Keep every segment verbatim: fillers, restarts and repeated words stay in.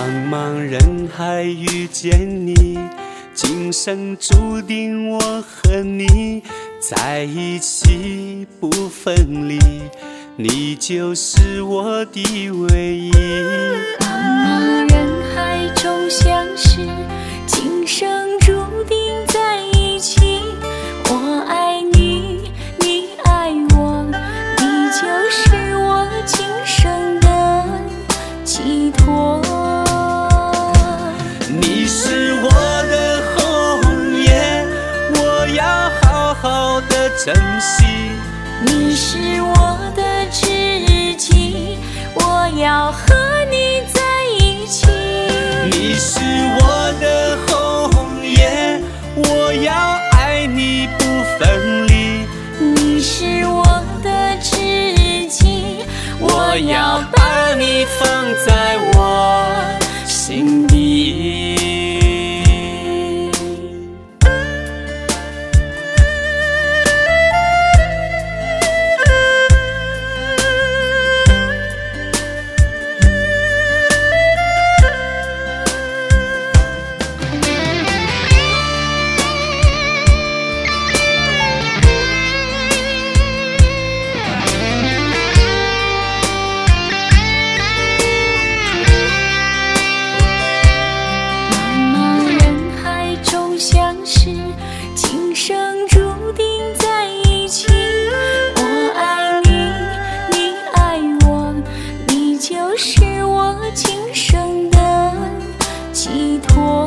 茫茫人海遇见你，今生注定我和你在一起不分离，你就是我的唯一。 茫茫人海中相识，今生注定在一起。我爱你，你爱我，你就是我今生的寄托。 你是我的红颜，我要好好的珍惜。 你是我的知己，我要和你在一起。 你是我的红颜，我要爱你不分离。 你是我的知己， 我要把你放在我心底。 今生注定在一起。我爱你，你爱我，你就是我今生的寄托。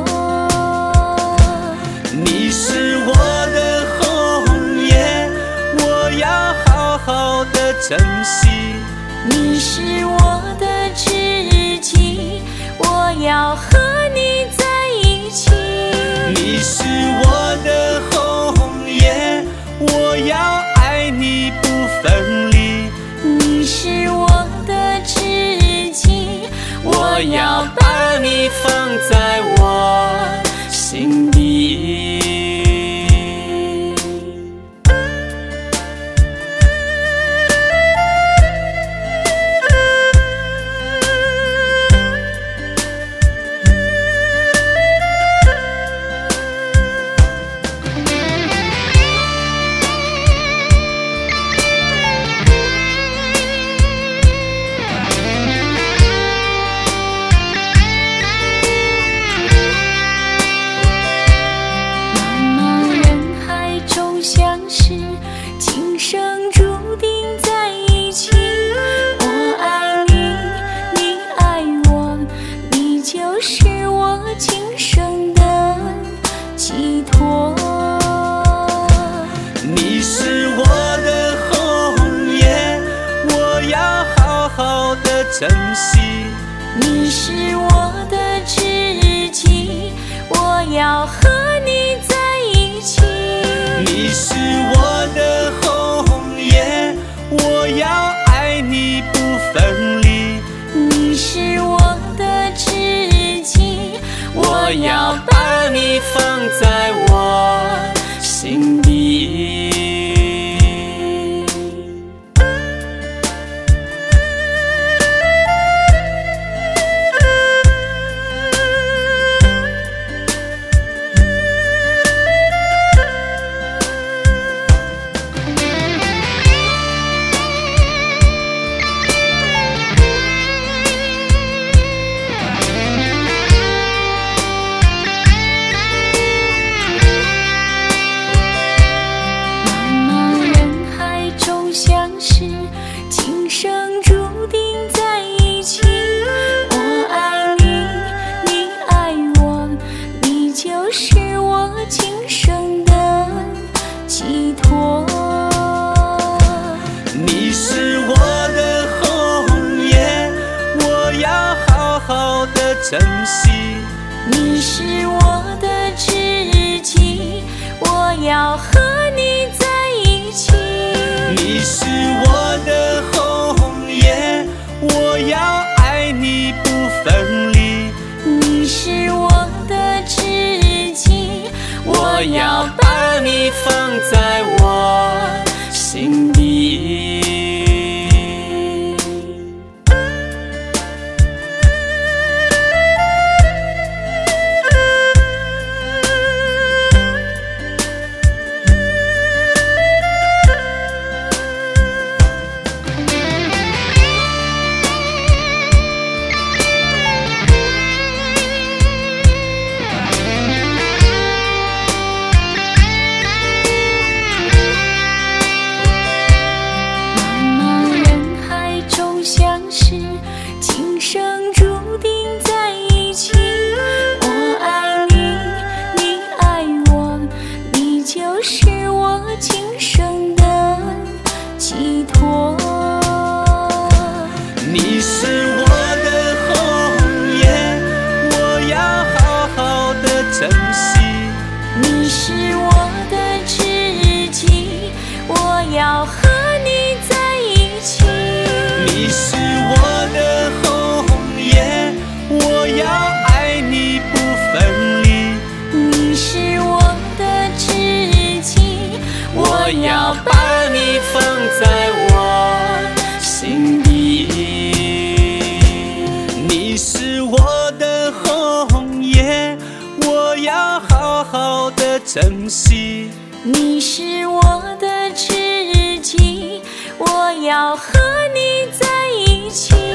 你是我的红颜，我要好好的珍惜。 你是我的知己，我要和你在一起。 你是我的红颜，我要爱你不分离。 你是我的知己， 我要把你放在我心底。 今生注定在一起。我爱你，你爱我，你就是我今生的寄托。 你是我的红颜，我要好好的珍惜。 你是我的知己，我要和你在一起。 你是我的红颜，我要爱你不分离。 你是我的知己， 我要把你放在我心底。 今生注定在一起。我爱你，你爱我，你就是我今生的寄托。 你是我的红颜，我要好好的珍惜。 你是我的知己，我要和你在一起。 你是我的红颜，我要爱你不分离。 你是我的知己， 我要把你放在我心底。 生注定在一起。我爱你，你爱我，你就是我今生的寄托。 你是我的红颜，我要好好的珍惜。 你是我的知己，我要和你在一起。 你是我的红颜，我要爱你不分离。 你是我的知己，我要把你放在我心底。 你是我的红颜，我要好好的珍惜。 你是我的知己，我要和你在一起。